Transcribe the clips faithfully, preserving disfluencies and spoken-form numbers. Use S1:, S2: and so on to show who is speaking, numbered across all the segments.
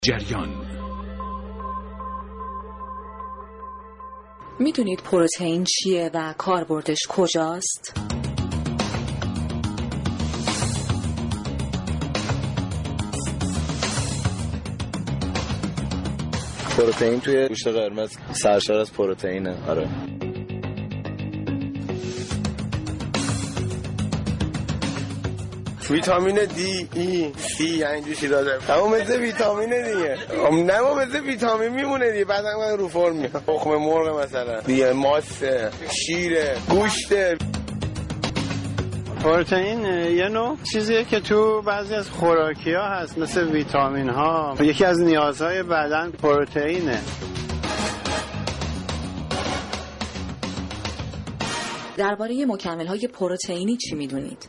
S1: جریان.
S2: میدونید پروتئین چیه و کاربردش کجاست؟
S3: پروتئین توی گوشت قرمز سرشار از پروتئینه. آره.
S4: ویتامین دی، ای، سی یعنی چی داره؟ اما مثل ویتامین دیگه. نه ما مثل ویتامین میمونه دیگه. بعد من رو فرم میاد. تخم مرغ مثلا. دیگه ماست، شیر، گوشت.
S5: پروتئین یه نوع چیزیه که تو بعضی از خوراکی‌ها هست، مثل ویتامین ها. یکی از نیازهای بدن پروتئینه.
S2: درباره مکمل‌های پروتئینی چی میدونید؟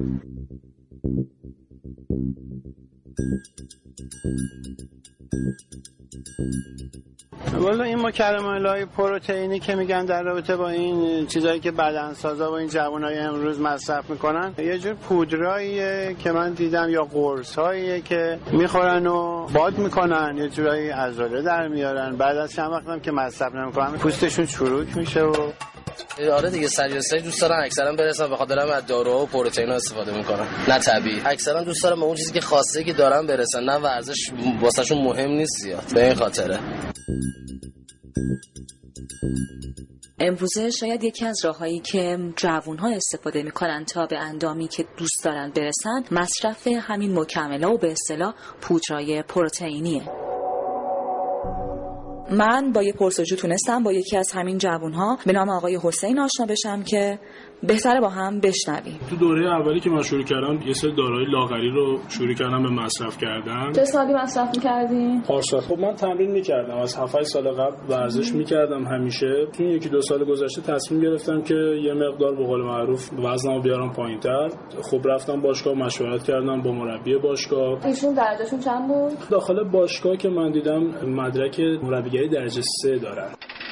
S5: والا این مکمل‌های پروتئینی که میگن در رابطه با این چیزایی که بدنسازا و این جوانای امروز مصرف میکنن، یه جور پودراییه که من دیدم یا قرصاییه که میخورن و باد میکنن، یه جورایی عضله در میارن، بعد از چند وقتم که مصرف نمیکنن پوستشون چروک میشه و
S6: آره دیگه. سریع سریع دوست دارن اکثرا برسن به خاطر از داروها و پروتئینا استفاده میکنن، نه طبیعی. اکثرا دوست دارن به اون چیزی که خواسته که دارن برسن، نه ورزش واسهشون مهم نیست زیاد. به این خاطره
S2: امروزه شاید یکی از راههایی که جوان‌ها استفاده میکنن تا به اندامی که دوست دارن برسن مصرف همین مکمل‌ها و به اصطلاح پودرای پروتئینیه. من با یه پرسجو تونستم با یکی از همین جوان‌ها به نام آقای حسین آشنا بشم که بهتره با هم بشنویم.
S7: تو دوره اولی که من شروع کردم یه سری داروهای لاغری رو شروع کردم به مصرف کردن.
S8: چه سالی مصرف می‌کردین؟
S7: پارسال. خب من تمرین می‌کردم، از هفت هشت سال قبل ورزش می‌کردم همیشه. تو یکی دو سال گذشته تصمیم گرفتم که یه مقدار به قول معروف وزنمو بیارم پایین‌تر. خب رفتم باشگاه مشورت کردم با مربی باشگاه.
S8: ایشون درجهشون چند بود؟
S7: داخل باشگاه که من دیدم مدرک مربیگری درجه سه دارن.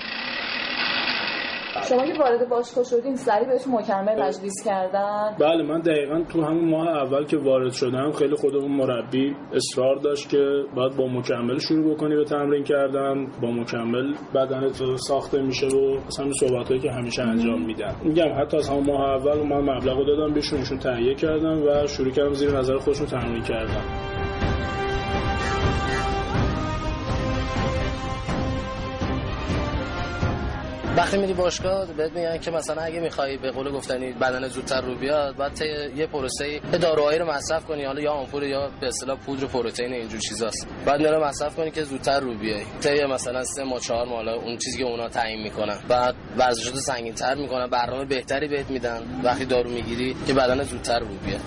S8: شما که وارد باشگاه شدین سریع بهتون مکمل تجویز کردن؟
S7: بله، من دقیقاً تو همون ماه اول که وارد شدم خیلی خودمون مربی اصرار داشت که باید با مکمل شروع بکنی به تمرین کردن، با مکمل بدنت ساخته میشه و مثلا این صحبتایی که همیشه انجام میدن. میگم حتی از همون ماه اول من مبلغو دادم بهشون، ایشون تهیه کردن و شروع کردم زیر نظر خودشون تمرین کردن.
S6: وقتی میری باشگاه بهت میگن که مثلا اگه میخوای به قول گفتنی بدن زودتر رو بیاد، بعد یه پروسه داروهایی رو مصرف کنی، حالا یا آمپول یا به اصطلاح پودر پروتئین اینجور چیزاست. بعد اینا رو مصرف کنی که زودتر رو بیای. تا مثلا سه ماه چهار ماه اون چیزی که اونا تعیین میکنن. بعد ورزشاتو سنگین‌تر میکنن، برنامه بهتری بهت میدن وقتی دارو میگیری که بدن زودتر رو بیاد.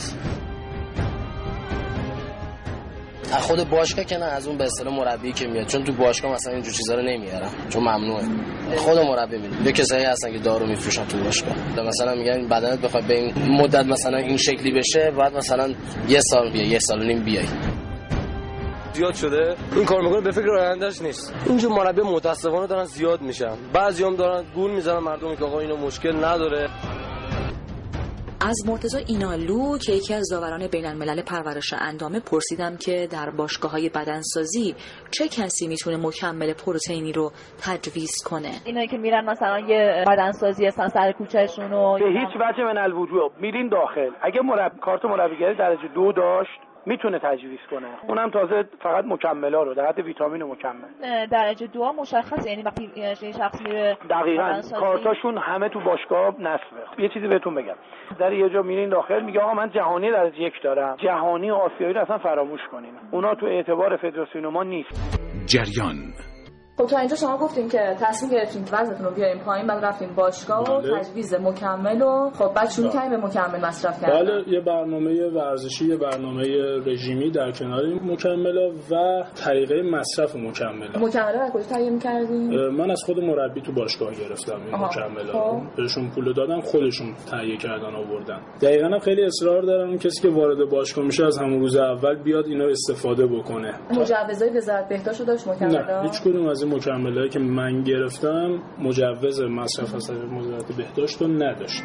S6: از خود باشگاه که نه، از اون به اصطلاح مربی که میاد، چون تو باشگاه مثلا اینجور چیزا رو نمیارن چون ممنوعه. خود مربی میده. یه کسایی هستن که دارو میفروشن تو باشگاه، مثلا میگن بدنت بخواد به این مدت مثلا این شکلی بشه بعد مثلا یه سال بیای، یه سال و نیم بیای.
S9: زیاد شده این کار میکنه، به فکر آیندهش نیست. اینجور مربی متاسفانه دارن زیاد میشن. بعضیام دارن گول میزنن مردمی که آقا اینو مشکل نداره.
S2: از مرتضی اینالو که یکی از داوران بین الملل پرورش اندامه پرسیدم که در باشگاه‌های بدنسازی چه کسی میتونه مکمل پروتئینی رو تجویز کنه.
S8: اینایی که میرن مثلا یه بدنسازی اصلا سر کوچه‌شون رو
S10: به هیچ وجه من الوجوب میرین داخل. اگه مربی کارت مربیگری درجه دو داشت میتونه تجویز کنه. اونم تازه فقط مکمل‌ها رو در حد ویتامین و مکمل.
S8: درجه دو مشخصه، یعنی وقتی یه شخص میره
S10: دقیقاً کارتاشون همه تو باشگاه نصبه. یه چیزی بهتون بگم، در یه جا میرین داخل میگه آقا من جهانی درجه یک دارم، جهانی و آسیایی رو اصلا فراموش کنین، اونا تو اعتبار فدراسیون ما نیست.
S1: جریان.
S8: خب تا اینجا شما گفتیم که تصمیم گرفتین وزنتون رو بیارین پایین، بعد رفتین باشگاه و تجویز مکمل و خب بعد شروع کردین به مکمل مصرف کردن.
S7: بله، یه برنامه ورزشی، یه برنامه رژیمی در کنار این مکمل‌ها و طریقه مصرف مکمل‌ها.
S8: مکمل‌ها رو کجا تهیه می‌کردین؟
S7: من از خود مربی تو باشگاه گرفتم این مکمل‌ها رو. بهشون پول دادم، خودشون تهیه کردن آوردن. دقیقاً هم خیلی اصرار دارن اون کسی که وارد باشگاه میشه از همون روز اول بیاد اینا استفاده بکنه.
S8: مجوزای وزارت بهداشت رو داشت مکمل‌ها؟
S7: نه، هیچ کدوم از این مکمل‌هایی که من گرفتم مجوز مصرف از وزارت بهداشت رو نداشت.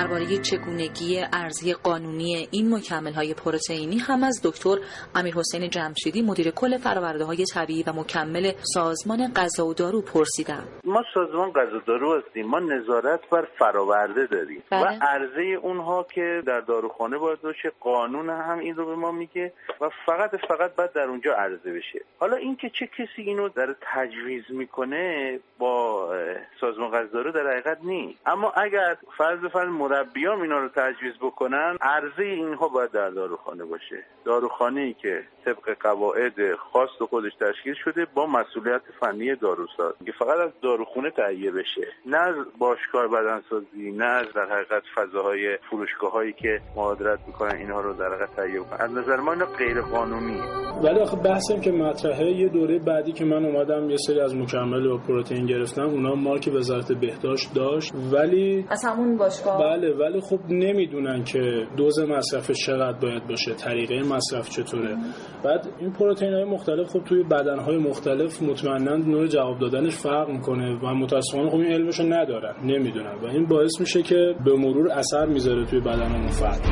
S2: درباره چگونگی ارزی قانونی این مکمل‌های پروتئینی هم از دکتر امیرحسین جمشیدی مدیر کل فرآورده‌های طبیعی و مکمل سازمان غذا و دارو پرسیدم.
S1: ما سازمان غذا و دارو هستیم، ما نظارت بر فرآورده داریم بله. و عرضه اونها که در داروخانه باید باشه، قانون هم این رو به ما میگه و فقط فقط باید در اونجا عرضه بشه. حالا اینکه چه کسی اینو در تجویز میکنه با سازمان غذا و دارو در حقیقت نیست، اما اگر فرض بفرمایید مربیان اینا رو تجویز بکنن، عرضه اینها باید در داروخانه باشه. داروخانه‌ای که طبق قواعد خاص خودش تشکیل شده با مسئولیت فنی داروساز که فقط از داروخونه تهیه بشه، نه از باشگاه بدنسازی، نه از در حقیقت فضاهای فروشگاه‌هایی که مهاجرت میکنن اینها رو در حقیقت تهیه کنن. از نظر ما اینا غیر قانونیه.
S7: ولی آخه بحثم که مطرحه، یه دوره بعدی که من اومدم یه سری از مکمل و پروتئین گرفتم، اونا مارک وزارت بهداشت داشت، ولی
S8: از همون باشگاه
S7: بله، ولی خب نمیدونن که دوز مصرفش چقدر باید باشه، طریقه مصرف چطوره. بعد این پروتئین‌های مختلف خب توی بدن‌های مختلف مطمئناً نوع جواب دادنش فرق میکنه و متأسفانه خب این علمشو ندارن، نمیدونن و این باعث میشه که به مرور اثر میذاره توی بدن اون فرد.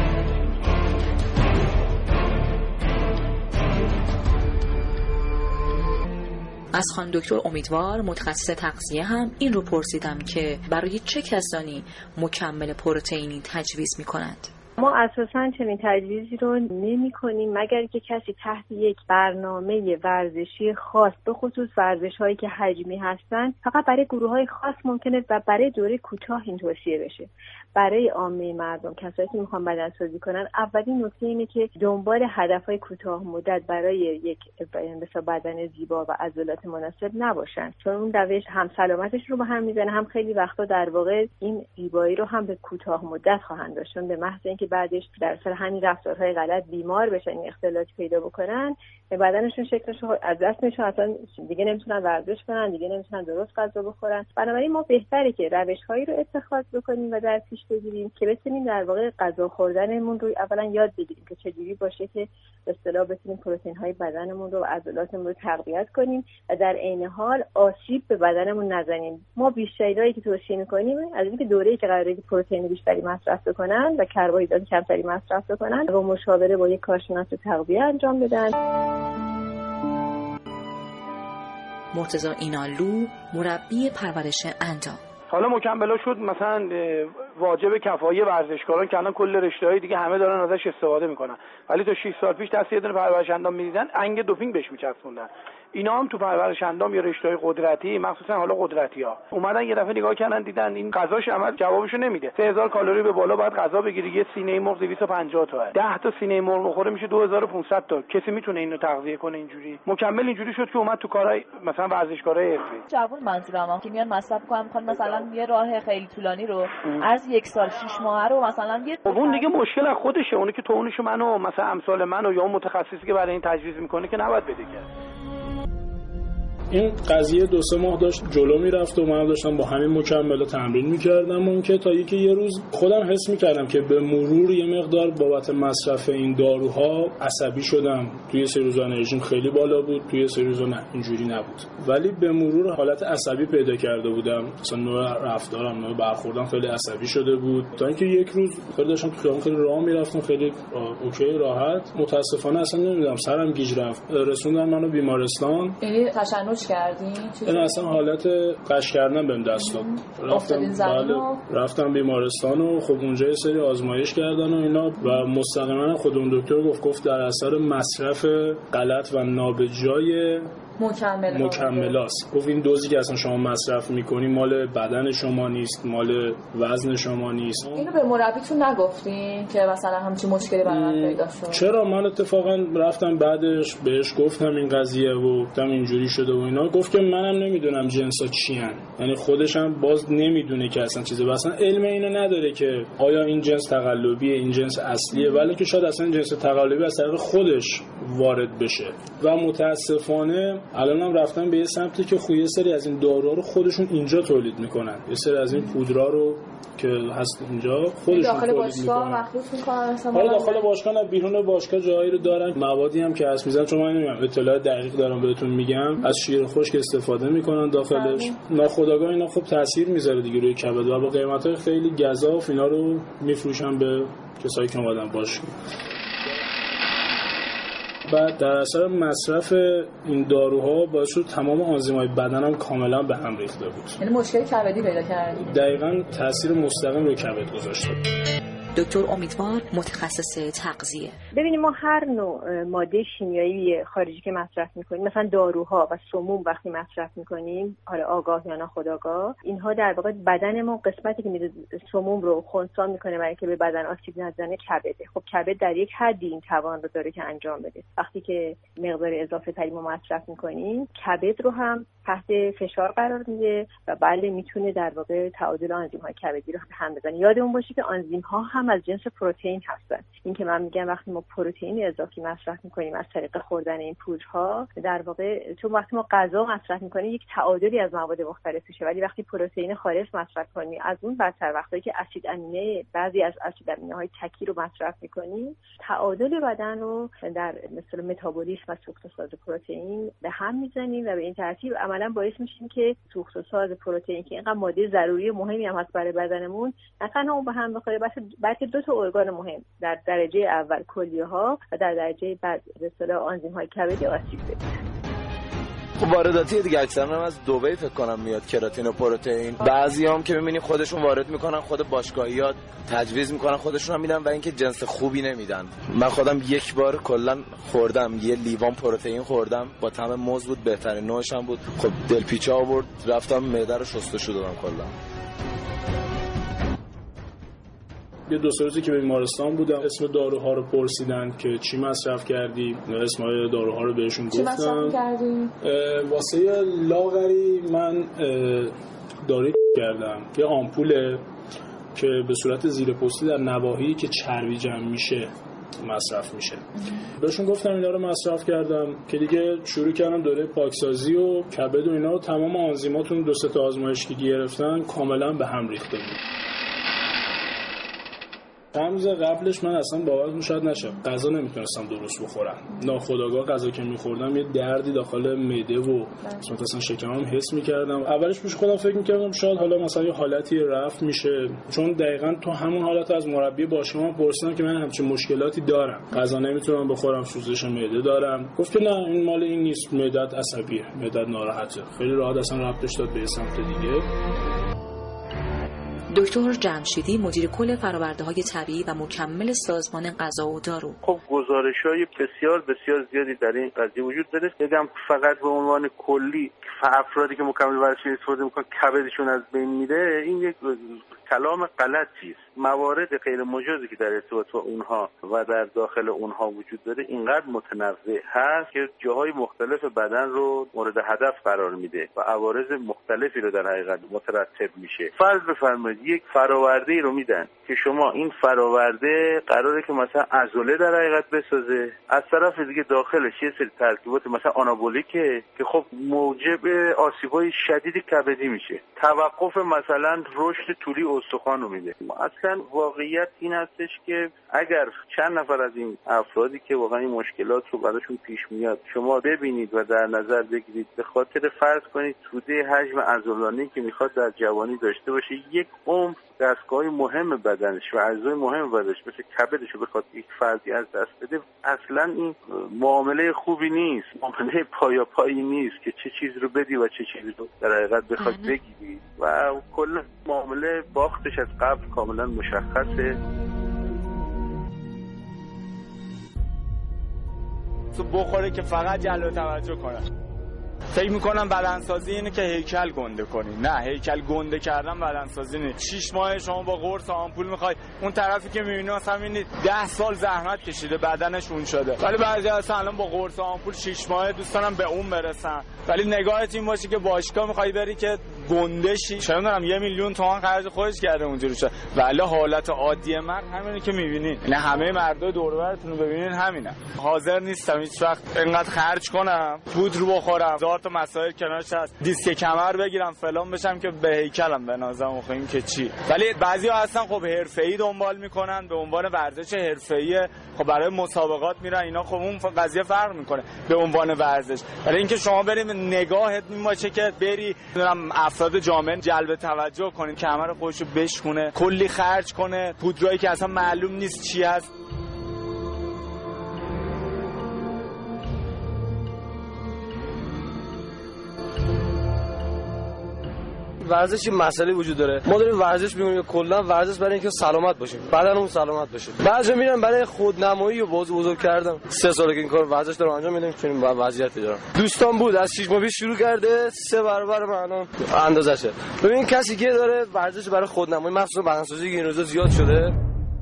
S2: از خانم دکتر امیدوار متخصص تغذیه هم این رو پرسیدم که برای چه کسانی مکمل پروتئینی تجویز میکنند.
S11: ما اساساً چنین تجویزی رو نمی کنیم مگر که کسی تحت یک برنامه ورزشی خاص، به خصوص ورزش‌هایی که حجمی هستن، فقط برای گروه‌های خاص ممکنه و برای دوره کوتاه این توصیه بشه. برای عامه مردم، کسایی که میخوان بدنسازی کنن، اولین نکته اینه که دنبال هدفهای کوتاه مدت برای یک مثلا بدن زیبا و عضلات مناسب نباشن، چون اون روش هم سلامتش رو به هم میزنه، هم خیلی وقتا در واقع این زیبایی رو هم به کوتاه مدت خواهند داشت، چون به محض اینکه بعدش در سر همین رفتارهای غلط بیمار بشن، این اختلالات پیدا بکنن، بدنشون شکلش رو از دست میشه، اصلا دیگه نمیتونن ورزش کنن، دیگه نمیتونن درست غذا بخورن. بنابراین ما بهتره که روش‌هایی رو اتخاذ بکنیم و در پیش بگیریم که بتونیم در واقع غذا خوردنمون رو اولا یاد بگیریم که چجوری باشه که به اصطلاح بتونیم پروتئین‌های بدنمون رو و عضلاتمون رو تقویت کنیم و در عین حال آسیب به بدنمون نزنیم. ما بیشتری که توصیه می‌کنیم از اینکه دوره‌ای که قراره که پروتئین بیشتری مصرف بکنن و کربوهیدرات کمتری مصرف بکنن و مشاوره با یک کارشناس تغذیه انجام بدن.
S2: مرتضی اینالو، مربی پرورش اندام.
S10: حالا مکمل‌ها شد مثلا واجب کفایی ورزشکاران که الان کل رشته‌های دیگه همه دارن ازش استفاده میکنن، ولی تا شش سال پیش دست یه دونه پرورش اندام می‌دیدن، انگ دوپینگ بهش می‌چسبوندن. اینا هم تو پرورش اندام یا رشته‌های قدرتی، مخصوصا حالا قدرتی‌ها، اومدن یه دفعه نگاه کردن دیدن این غذاش عمل جوابشو نمیده. سه هزار کالری به بالا باید غذا بگیری، یه سینه مرغ دویست و پنجاه تا، ده تا سینه مرغ بخوره میشه دو هزار و پانصد تا. کسی میتونه اینو تغذیه کنه اینجوری؟ مکمل اینجوری شد که اومد تو کارهای مثلا ورزشکارای حرفه‌ای.
S8: جوون منظورم که میان مصرف کنن، میخوان مثلا یه راه خیلی طولانی رو از یک سال شش ماه رو مثلا یه
S10: اون دیگه مشکل از خودشه، اونی که تو اونشو منو مثلا امثال منو یا اون متخصصی که برای این تجویز میکنه که نباید بده که.
S7: این قضیه دو سه ماه داشت جلو میرفت و من داشتم با همین مکمل تمرین میکردم، اون که تا یکی یه روز خودم حس میکردم که به مرور یه مقدار بابت مصرف این داروها عصبی شدم. توی سه روزا انرژیم خیلی بالا بود، توی سه روزا نه اینجوری نبود، ولی به مرور حالت عصبی پیدا کرده بودم، مثلا نوع رفتارم، نوع برخوردم خیلی عصبی شده بود، تا اینکه یک روز خیلی داشتم تو خیابون خیلی راه میرفتم، خیلی اوکی راحت. متاسفانه اصلا نمیدونم سرم گیج رفت، رسوندن منو بیمارستان.
S8: یعنی تشنج کردین؟
S7: این اصلا حالت قش کردن بهم دست داد. رفتم بله رفتم بیمارستان و خب اونجا یه سری آزمایش کردن و اینا و مستقیما خود اون دکتر گفت گفت در اثر مصرف غلط و نابجای
S8: مکمل
S7: مکملاست. گفت این دوزی که اصلا شما مصرف میکنی مال بدن شما نیست، مال وزن شما نیست.
S8: اینو به مربیتون نگفتین که مثلا همچین مشکلی برای من پیدا شد؟
S7: چرا، من اتفاقا رفتم بعدش بهش گفتم این قضیه و گفتم اینجوری شده و اینا. گفت که منم نمیدونم جنسا چی ان، یعنی خودش هم باز نمیدونه که اصلا چیزه، اصلا علم اینو نداره که آیا این جنس تقلبیه این جنس اصلیه، ولی که شاید اصلا جنس تقلبی از طریق خودش وارد بشه و متاسفانه الانم رفتن به یه سمتی که خو یه سری از این داروها رو خودشون اینجا تولید میکنن، یه سری از این پودرا رو که هست اینجا خودشون
S8: داخل
S7: تولید
S8: باشگاه
S7: میکنن.
S8: مخلوط میکنن مثلا
S7: حالا داخل باشگاه نه، بیرون باشگاه جایی رو دارن، موادی هم که هست میزنن، چون من نمیدونم اطلاع دقیق دارم بهتون میگم، از شیر خشک استفاده میکنن داخلش. ناخودآگاه اینا خب تاثیر میذاره دیگه روی کبد و با قیمتای خیلی گزاف اینا رو میفروشن به کسایی که اومدن باشگاه. بعد در اثر مصرف این داروها باعث شد تمام آنزیم‌های بدنم کاملا به هم ریخته بود.
S8: یعنی مشکل کبدی پیدا کردید.
S7: دقیقاً تاثیر مستقیم روی کبد گذاشته.
S2: دکتر امیدوار متخصص تغذیه.
S11: ببینیم ما هر نوع ماده شیمیایی خارجی که مصرف میکنیم، مثلا داروها و سموم وقتی مصرف میکنیم، حالا آگاه یا ناخودآگاه، اینها در واقع بدن ما قسمتی که میره سموم رو خنثی میکنه برای که به بدن آسیب نزنه کبده. خب کبد در یک حدی این توان رو داره که انجام بده. وقتی که مقدار اضافه تری ما مصرف میکنیم، کبد رو هم تحت فشار قرار میده و بله میتونه در واقع تعادل آنزیم‌های کبدی رو هم بزنه. یادمون باشه که آنزیم‌ها هم از جنس پروتئین هستن. این که من میگم وقتی ما پروتئین اضافی مصرف میکنیم از طریق خوردن این پودرها، در واقع چون وقتی ما غذا مصرف میکنیم یک تعادلی از مواد مختلف میشه، ولی وقتی پروتئین خالص مصرف کنیم، از اون بدتر وقتی که اسید امینه، بعضی از اسید امینه‌های تکی رو مصرف میکنیم، تعادل بدن رو در مثل متابولیسم و سوخت‌وساز پروتئین به هم میزنیم و به این ترتیب عملاً باعث میشیم که سوخت‌وساز پروتئین که اینقدر ماده ضروری و مهمی هم هست برای بدنمون، نه تنها اون به هم بخوره، بلکه دو تا ارگان مهم در درجه اول کلیه‌ها و در درجه بعد به اصطلاح آنزیم‌های کبدی آسیب ببینن.
S3: خب وارداتی دیگه اکثرا از دبی فکر کنم میاد کراتین و پروتئین. بعضیام که می‌بینی خودشون وارد میکنن، خود باشگاهی‌ها تجویز میکنن خودشون هم میدن و اینکه جنس خوبی نمیدن. من خودم یک بار کلا خوردم، یه لیوان پروتئین خوردم، با طعم موز بود، بهترین نوعش هم بود. خب دلپیچه آورد، رفتم معده رو شستشو دادم کلا.
S7: یه دو سه روزی که به بیمارستان بودم، اسم داروها رو پرسیدن که چی مصرف کردی، اسمای داروها رو بهشون گفتم.
S8: چی مصرف کردی؟
S7: واسه لاغری من دارویی کردم، یه آمپوله که به صورت زیر پوستی در نواحی که چربی جمع میشه مصرف میشه. بهشون گفتم اینا رو مصرف کردم که دیگه شروع کردم دوره پاکسازی و کبد و اینا، تمام آنزیماتون دو سه تا آزمایش که گرفتن کاملا به هم ریخته بود. چند روز قبلش من اصلا باورم شاید نشه، غذا نمیتونستم درست بخورم. ناخودآگاه غذا که میخوردم یه دردی داخل معده و مثلا شکمم حس میکردم. اولش پیش خودم فکر میکردم شاید حالا مثلا یه حالتی رفع میشه، چون دقیقاً تو همون حالت از مربی باشگاه پرسیدم که من همچین مشکلاتی دارم، غذا نمیتونم بخورم، سوزش معده دارم. گفت که نه این مال این نیست، معدت عصبیه، معدت ناراحته. خیلی راحت اصلا ربطش داد به سمت دیگه.
S2: دکتر جمشیدی، مدیر کل فرآورده‌های طبیعی و مکمل سازمان غذا و دارو.
S1: خب گزارش‌های بسیار بسیار زیادی در این قضیه وجود داره. بگم فقط به عنوان کلی افرادی که مکمل ورزشی استفاده می‌کنن کبدشون از بین میره، این یک کلام غلطی است. موارد غیر مجازی که در ارتباط با اونها و در داخل اونها وجود داره اینقدر متنوع هست که جاهای مختلف بدن رو مورد هدف قرار میده و عوارض مختلفی رو در حقیقت مترتب میشه. فرض بفرمایید یک فرآورده‌ای رو میدن که شما این فرآورده قراره که مثلا عضله در حقیقت بسازه، از طرف دیگه داخلش یه سری ترکیبات مثلا آنابولیکه که خب موجب آسیب‌های شدید کبدی میشه، توقف مثلا رشد طولی استخوان رو میده. اصلا واقعیت این هستش که اگر چند نفر از این افرادی که واقعا این مشکلات رو براشون پیش میاد شما ببینید و در نظر بگیرید، به خاطر فرض کنید توده حجم عضلانی که میخواد در جوانی داشته باشه، یک عمر دستگاه مهم بدنش و اعضای مهم بدنش مثل کبدش رو بخواد یک فردی از دست بده، اصلا این معامله خوبی نیست، معامله پایا پایی نیست که چه چیز رو بدی و چه چیز رو در حقیقت بخواد بگیری و کل معامله باختش از قبل کاملا مشخصه.
S12: تو بخوره که فقط جلب توجه کنه. فکر میکنم بدنسازی اینه که هیکل گنده کنی. نه، هیکل گنده کردن بدنسازی نیست. شش ماه شما با قرص آمپول میخوای، اون طرفی که میبینی مثلا میبینی ده سال زحمت کشیده بدنش اون شده، ولی بعضی اصلا الان با قرص آمپول شش ماه دوست دارم به اون برسن. ولی نگاهت این باشه که باشگاه میخوای بری که گندشی چه میدونم یه میلیون تومان خرج خودش کرده اونجوری شد، ولی حالت عادی مرد همینه که میبینین، یعنی همه مردای دور و برتون رو ببینین همینه. حاضر نیستم هیچ وقت اینقدر خرج کنم پودر رو بخورم، هزار تا مسائل کنارش هست، دیسک کمر بگیرم فلان بشم که به هیکلم بنازم. خب این که چی؟ ولی بعضیا هستن خب حرفه‌ای دنبال میکنن به عنوان ورزش حرفه‌ای، خب برای مسابقات میرن اینا، خب اون قضیه فرق میکنه به عنوان ورزش. ولی اینکه شما بریم نگاهت این باشه که بری میدونم افراد جامعه جلب توجه کنین، کمر خودشو بشکونه، کلی خرج کنه، پودرایی که اصلا معلوم نیست چی هست.
S9: ورزش این مسئله وجود داره، ما داریم ورزش می‌کنیم کلا ورزش برای اینکه سلامت باشیم، بدنمون سلامت باشه. بعضی میرن برای خودنمایی و باز بزرگ کردن. سه ساله که این کار ورزش دارم انجام میدم چون با وضعیتی دارم. دوستان بود از شش ماه پیش شروع کرده، سه برابر من اندازشه. ببین کسی که داره ورزش برای خودنمایی مخصوصا بدنسازی که این روزا زیاد شده،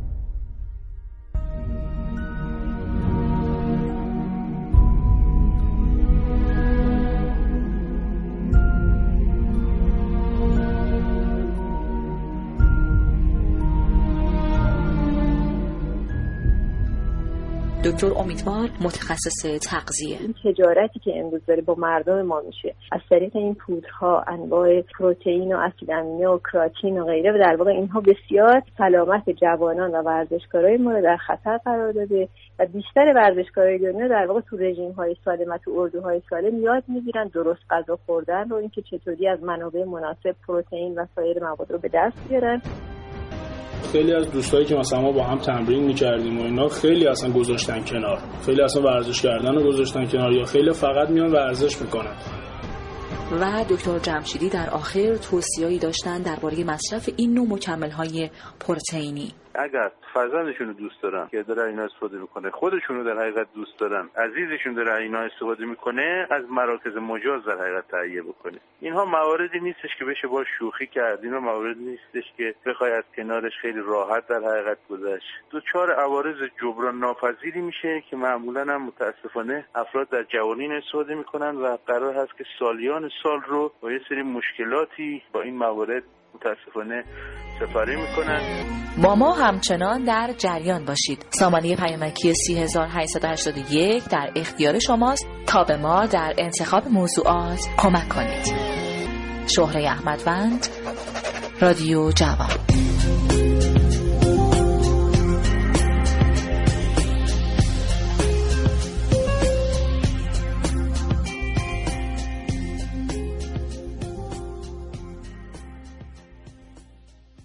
S2: دکتر امیدوار متخصص تغذیه.
S11: این تجارتی که امروز داره با مردم ما میشه از طریق این پودرها، انواع پروتئین و اسید امینه و کراتین و غیره، و در واقع اینها بسیار سلامت جوانان و ورزشکارای ما رو در خطر قرار داده و بیشتر ورزشکارای دنیا در واقع تو رژیم‌های سالم و تو اردوهای سالم یاد میگیرن درست غذا خوردن رو، اینکه چطوری از منابع مناسب پروتئین و سایر مواد رو به دست بیارن.
S7: خیلی از دوستایی که مثلا ما با هم تمرین می‌کردیم و اینا خیلی اصلا گذاشتن کنار، خیلی اصلا ورزش کردن رو گذاشتن کنار، یا خیلی فقط میان ورزش میکنن.
S2: و دکتر جمشیدی در آخر توصیه‌ای داشتن درباره مصرف این نوع مکمل‌های پروتئینی.
S1: اگر فرزندشون رو دوست دارن که داره اینا استفاده میکنه، خودشون رو در حقیقت دوست دارن، عزیزشون داره اینا استفاده میکنه، از مراکز مجاز در حقیقت تهیه بکنه. اینها مواردی نیستش که بشه با شوخی کرد، اینا مواردی نیستش که بخوای از کنارش خیلی راحت در حقیقت گذشت. دوچار عوارض جبران ناپذیری میشه که معمولا هم متاسفانه افراد در جوانین استفاده میکنن و قرار هست که سالیان سال رو با یه سری مشکلاتی با این موارد متاسفانه سپری میکنن.
S2: با ما همچنان در جریان باشید. سامانه پیامکی سه هزار و هشتصد و هشتاد و یک در اختیار شماست تا به ما در انتخاب موضوعات کمک کنید. شهره احمدوند، رادیو جوان.